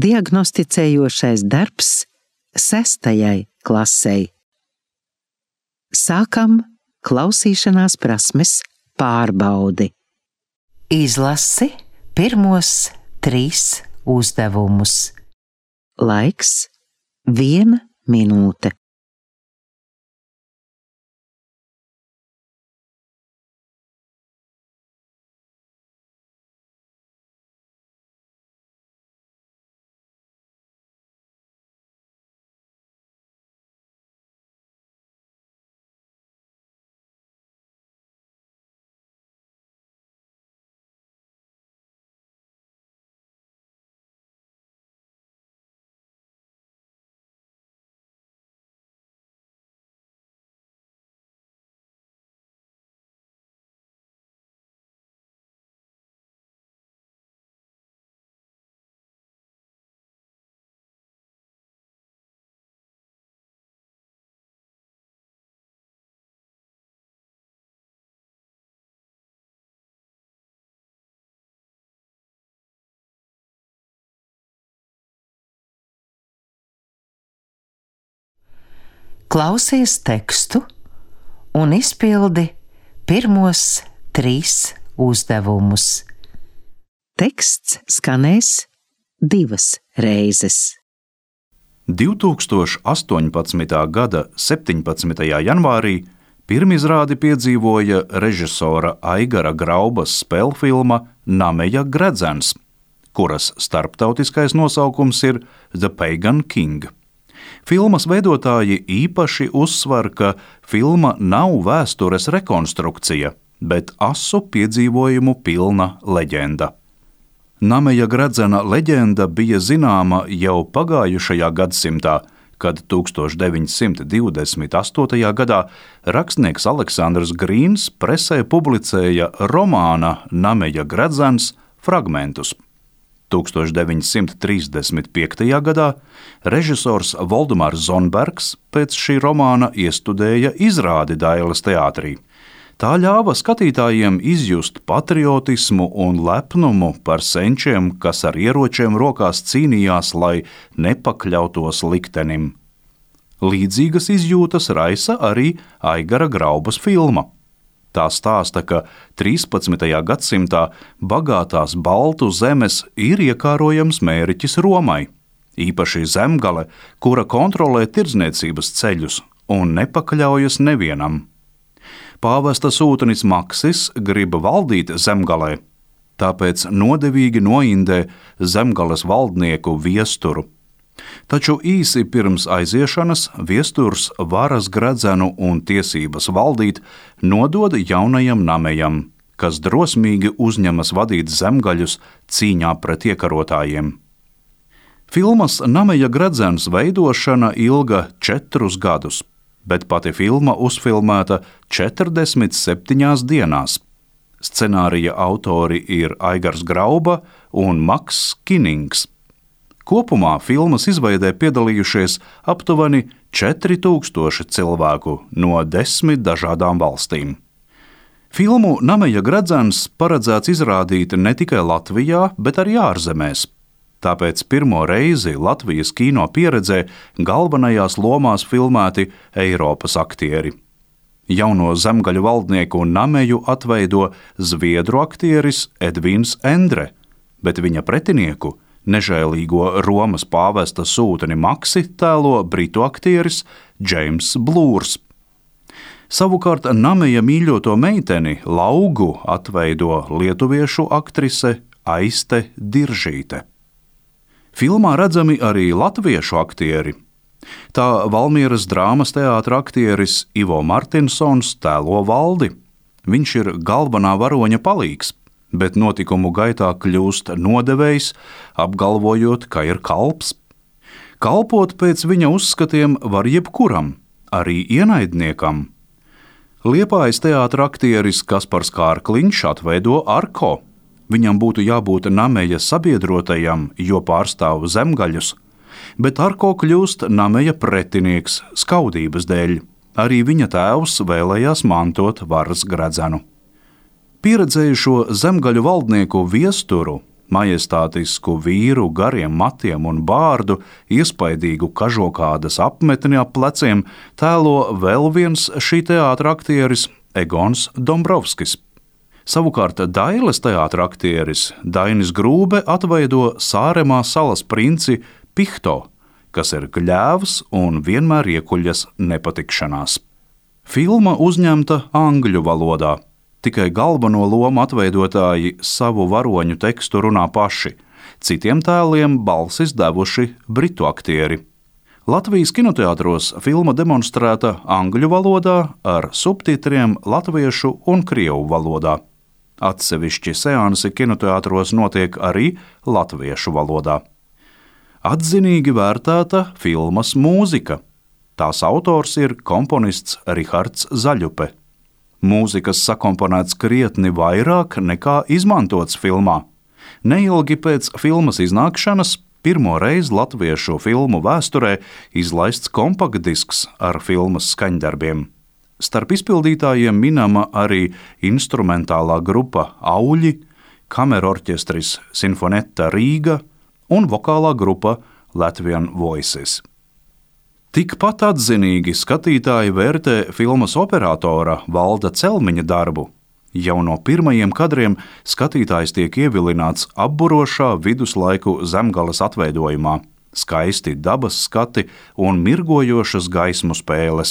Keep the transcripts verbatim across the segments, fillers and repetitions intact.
diagnosticējošais darbs sestajai klasei. Sākam klausīšanās prasmes pārbaudi. Izlasi pirmos trīs uzdevumus. Laiks viena minūte. Klausies tekstu un izpildi pirmos trīs uzdevumus. Teksts skanēs divas reizes. divtūkstoš astoņpadsmitā gada septiņpadsmitajā janvārī pirmizrādi piedzīvoja režisora Aigara Graubas spēlfilma Nameja Gredzens, kuras starptautiskais nosaukums ir The Pagan King. Filmas veidotāji īpaši uzsver, ka filma nav vēstures rekonstrukcija, bet asu piedzīvojumu pilna leģenda. Nameja Gredzena leģenda bija zināma jau pagājušajā gadsimtā, kad tūkstoš deviņsimt divdesmit astotajā gadā rakstnieks Aleksandrs Grīns presē publicēja romāna Nameja Gredzens fragmentus. tūkstoš deviņsimt trīsdesmit piektajā gadā režisors Voldemārs Zonbergs pēc šī romāna iestudēja izrādi Dailes teātrī. Tā ļāva skatītājiem izjust patriotismu un lepnumu par senčiem, kas ar ieročiem rokās cīnījās, lai nepakļautos liktenim. Līdzīgas izjūtas raisa arī Aigara Graubas filma. Tā stāsta, ka trīspadsmitajā gadsimtā bagātās Baltu zemes ir iekārojams mērķis Romai, īpaši Zemgale, kura kontrolē tirdzniecības ceļus un nepakļaujas nevienam. Pāvesta sūtnis Maksis grib valdīt Zemgalē, tāpēc nodevīgi noindē Zemgales valdnieku Viesturu. Taču īsi pirms aiziešanas Viesturs varas gredzenu un tiesības valdīt nodod jaunajam Namejam, kas drosmīgi uzņemas vadīt zemgaļus cīņā pret iekarotājiem. Filmas Nameja Gredzens veidošana ilga četrus gadus, bet pati filma uzfilmēta četrdesmit septiņās dienās. Scenārija autori ir Aigars Grauba un Maks Kinings. Kopumā filmas izveidē piedalījušies aptuveni četri tūkstoši cilvēku no desmit dažādām valstīm. Filmu Nameja Gredzens paredzēts izrādīt ne tikai Latvijā, bet arī ārzemēs. Tāpēc pirmo reizi Latvijas kino pieredzē galvenajās lomās filmēti Eiropas aktieri. Jauno zemgaļu valdnieku Nameju atveido zviedru aktieris Edvīns Endre, bet viņa pretinieku nežēlīgo Romas pāvesta sūtni Maksi tēlo britu aktieris Džeims Blūrs. Savukārt Nameja mīļoto meiteni Laugu atveido lietuviešu aktrise Aiste Diržīte. Filmā redzami arī latviešu aktieri. Tā Valmieras drāmas teātra aktieris Ivo Martinsons tēlo Valdi. Viņš ir galvenā varoņa palīgs, bet notikumu gaitā kļūst nodevējs, apgalvojot, ka ir kalps. Kalpot pēc viņa uzskatiem var jebkuram, arī ienaidniekam. Liepājas teātra aktieris Kaspars Kārkliņš atveido Arko. Viņam būtu jābūt Nameja sabiedrotajam, jo pārstāv zemgaļus, bet Arko kļūst Nameja pretinieks skaudības dēļ. Arī viņa tēvs vēlējās mantot varas gredzenu. Pieredzējušo zemgaļu valdnieku Viesturu majestātisku vīru gariem matiem un bārdu, iespaidīgu kažokādas apmetni ap pleciem tēlo vēl viens šī teātra aktieris Egons Dombrovskis. Savukārt Dailes teātra aktieris Dainis Grūbe atveido Sāremā salas princi Pihto, kas ir gļēvs un vienmēr iekuļas nepatikšanās. Filma uzņemta angļu valodā, tikai galveno lomu atveidotāji savu varoņu tekstu runā paši, citiem tēliem balsis devuši britu aktieri. Latvijas kinoteātros filma demonstrēta angļu valodā ar subtitriem latviešu un krievu valodā. Atsevišķi seansi kinoteātros notiek arī latviešu valodā. Atzinīgi vērtēta filmas mūzika. Tās autors ir komponists Rihards Zaļupe. Mūzikas sakomponēts krietni vairāk nekā izmantots filmā. Neilgi pēc filmas iznākšanas pirmo reizi latviešu filmu vēsturē izlaists kompaktdisks ar filmas skaņdarbiem. Starp izpildītājiem minama arī instrumentālā grupa Auļi, kamerorķestris Sinfonetta Rīga un vokālā grupa Latvian Voices. Tikpat atzinīgi skatītāji vērtē filmas operatora Valda Celmiņa darbu. Jau no pirmajiem kadriem skatītājs tiek ievilināts apburošā viduslaiku Zemgales atveidojumā, skaisti dabas skati un mirgojošas gaismu spēles.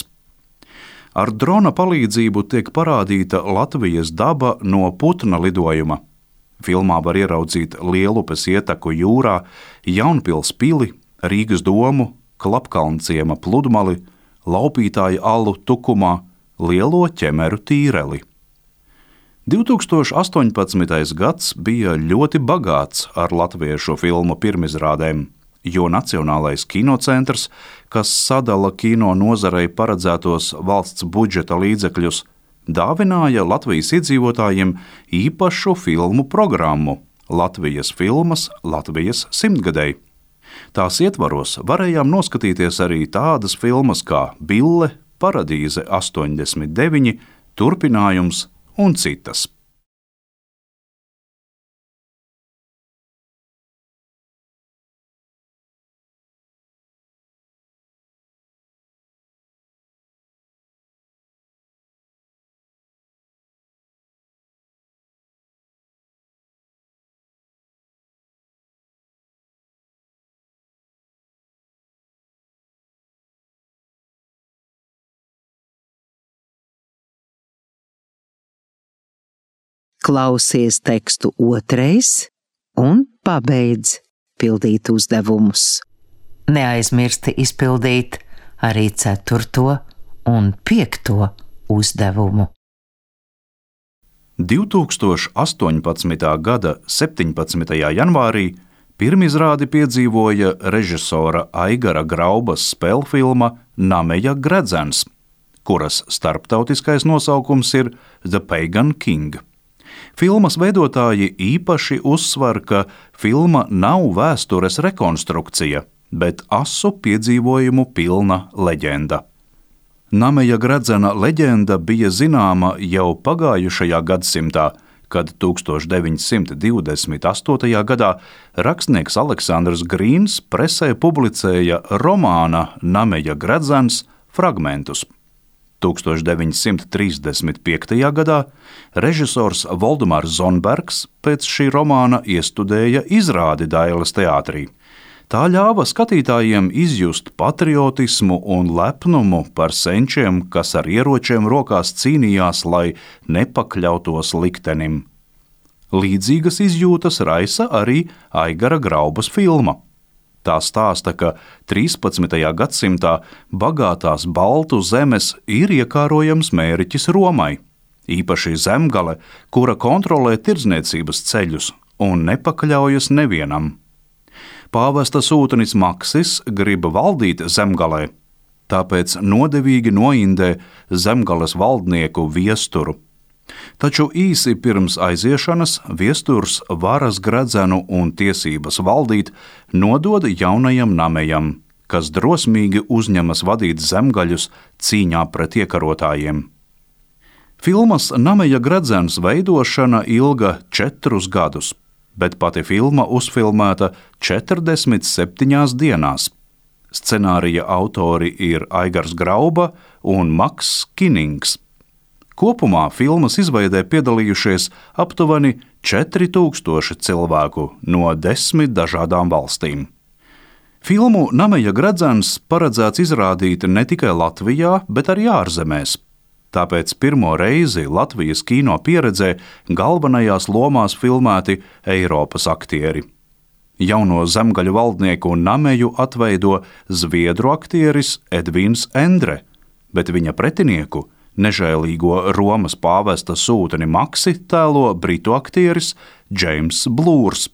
Ar drona palīdzību tiek parādīta Latvijas daba no putna lidojuma. Filmā var ieraudzīt Lielupes ieteku jūrā, Jaunpils pili, Rīgas domu, Klapkalnciema pludmali, Laupītāja alu Tukumā, Lielo ķemeru tīreli. divtūkstoš astoņpadsmitais gads bija ļoti bagāts ar latviešu filmu pirmizrādēm, jo Nacionālais kinocentrs, kas sadala kino nozarei paredzētos valsts budžeta līdzekļus, dāvināja Latvijas iedzīvotājiem īpašu filmu programmu Latvijas filmas Latvijas simtgadei. Tās ietvaros varējām noskatīties arī tādas filmas kā Bille, Paradīze astoņdesmit deviņi, Turpinājums un citas. Klausies tekstu otrais un pabeidz pildīt uzdevumus. Neaizmirsti izpildīt arī ceturto un piekto uzdevumu. divtūkstoš astoņpadsmitā gada septiņpadsmitajā janvārī pirmizrādi piedzīvoja režisora Aigara Graubas spēlfilma Nameja Gredzens, kuras starptautiskais nosaukums ir The Pagan King. Filmas veidotāji īpaši uzsver, ka filma nav vēstures rekonstrukcija, bet asu piedzīvojumu pilna leģenda. Nameja Gredzena leģenda bija zināma jau pagājušajā gadsimtā, kad tūkstoš deviņsimt divdesmit astotajā gadā rakstnieks Aleksandrs Grīns presē publicēja romāna Nameja Gredzens fragmentus. tūkstoš deviņsimt trīsdesmit piektajā gadā režisors Voldemārs Zonbergs pēc šī romāna iestudēja izrādi Dailes teātrī. Tā ļāva skatītājiem izjust patriotismu un lepnumu par senčiem, kas ar ieročiem rokās cīnījās, lai nepakļautos liktenim. Līdzīgas izjūtas raisa arī Aigara Graubas filma. Tā stāsta, ka trīspadsmitajā gadsimtā bagātās Baltu zemes ir iekārojams mērķis Romai, īpaši Zemgale, kura kontrolē tirdzniecības ceļus un nepakļaujas nevienam. Pāvesta sūtnis Maksis grib valdīt Zemgalē, tāpēc nodevīgi noindē Zemgales valdnieku Viesturu. Taču īsi pirms aiziešanas Viesturs varas gredzenu un tiesības valdīt nodod jaunajam Namejam, kas drosmīgi uzņemas vadīt zemgaļus cīņā pret iekarotājiem. Filmas Nameja Gredzens veidošana ilga četrus gadus. bet pati filma uzfilmēta četrdesmit septiņās dienās. Scenārija autori ir Aigars Grauba un Maks Kinings. Kopumā filmas izveidē piedalījušies aptuveni četri tūkstoši cilvēku no desmit dažādām valstīm. Filmu Nameja gredzens paredzēts izrādīt ne tikai Latvijā, bet arī ārzemēs. Tāpēc pirmo reizi Latvijas kino pieredzē galvenajās lomās filmēti Eiropas aktieri. Jauno zemgaļu valdnieku Nameju atveido zviedru aktieris Edvins Endre, bet viņa pretinieku, nežēlīgo Romas pāvesta sūteni Maksi, tēlo britu aktieris Džeims Blūrs.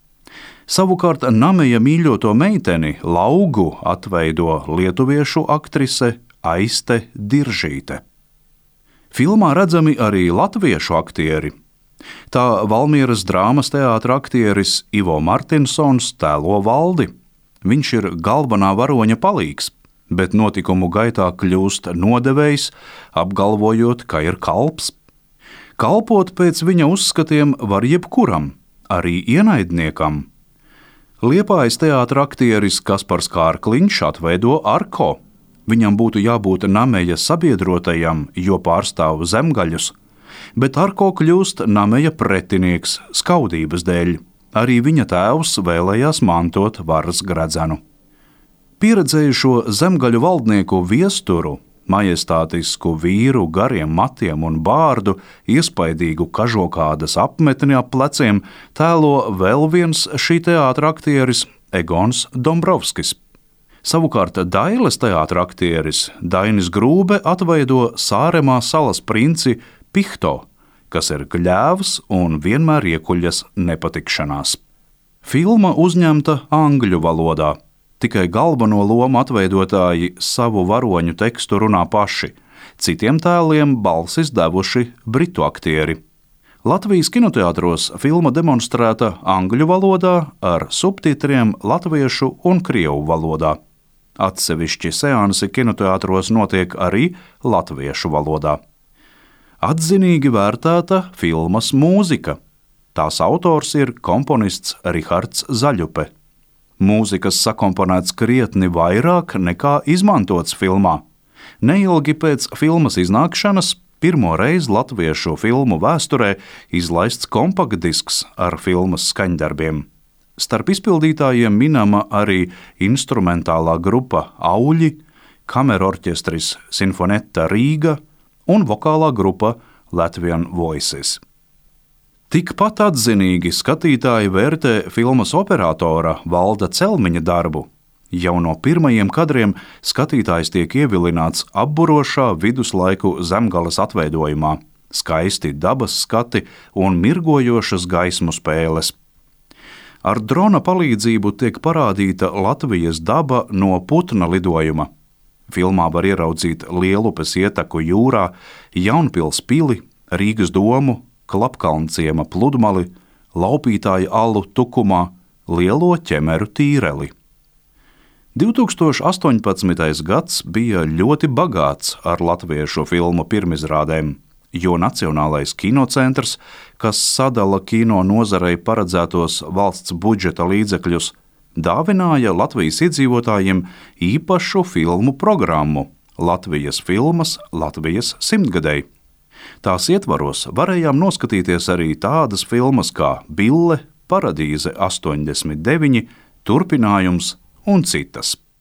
Savukārt Nameja mīļoto meiteni Laugu atveido lietuviešu aktrise Aiste Diržīte. Filmā redzami arī latviešu aktieri. Tā Valmieras drāmas teātra aktieris Ivo Martinsons tēlo Valdi. Viņš ir galvenā varoņa palīgs, bet notikumu gaitā kļūst nodevējs, apgalvojot, ka ir kalps. Kalpot pēc viņa uzskatiem var jebkuram, arī ienaidniekam. Liepājas teātra aktieris Kaspars Kārkliņš atveido Arko. Viņam būtu jābūt Nameja sabiedrotajam, jo pārstāv zemgaļus, bet Arko kļūst Nameja pretinieks skaudības dēļ. Arī viņa tēvs vēlējās mantot varas gredzenu. Pieredzējušo zemgaļu valdnieku viesturu, majestātisku vīru, gariem matiem un bārdu, iespaidīgu kažokādas apmetni ap pleciem, tēlo vēl viens šī teātra aktieris Egons Dombrovskis. Savukārt Dailes teātra aktieris Dainis Grūbe atveido Sāremā salas princi Pihto, kas ir gļēvs un vienmēr iekuļas nepatikšanās. Filma uzņemta angļu valodā. Tikai galveno lomu atveidotāji savu varoņu tekstu runā paši, citiem tēliem balsis devuši britu aktieri. Latvijas kinoteātros filma demonstrēta angļu valodā ar subtitriem latviešu un krievu valodā. Atsevišķi seansi kinoteātros notiek arī latviešu valodā. Atzinīgi vērtēta filmas mūzika. Tās autors ir komponists Rihards Zaļupe. Mūzikas sakomponēts krietni vairāk nekā izmantots filmā. Neilgi pēc filmas iznākšanas pirmo reizi latviešu filmu vēsturē izlaists kompaktdisks ar filmas skaņdarbiem. Starp izpildītājiem minama arī instrumentālā grupa Auļi, kamerorķestris Sinfonetta Rīga un vokālā grupa Latvian Voices. Tikpat atzinīgi skatītāji vērtē filmas operatora Valda Celmiņa darbu. Jau no pirmajiem kadriem skatītājs tiek ievilināts apburošā viduslaiku zemgales atveidojumā, skaisti dabas skati un mirgojošas gaismu spēles. Ar drona palīdzību tiek parādīta Latvijas daba no putna lidojuma. Filmā var ieraudzīt Lielupes ieteku jūrā, Jaunpils pili, Rīgas domu, Klapkalnciema pludmali, Laupītāja alu Tukumā, Lielo ķemeru tīreli. divi tūkstoši astoņpadsmitais gads bija ļoti bagāts ar latviešu filmu pirmizrādēm, jo Nacionālais kinocentrs, kas sadala kino nozarei paredzētos valsts budžeta līdzekļus, dāvināja Latvijas iedzīvotājiem īpašu filmu programmu Latvijas filmas Latvijas simtgadei. Tās ietvaros varējām noskatīties arī tādas filmas kā Bille, Paradīze astoņdesmit deviņi, Turpinājums un citas.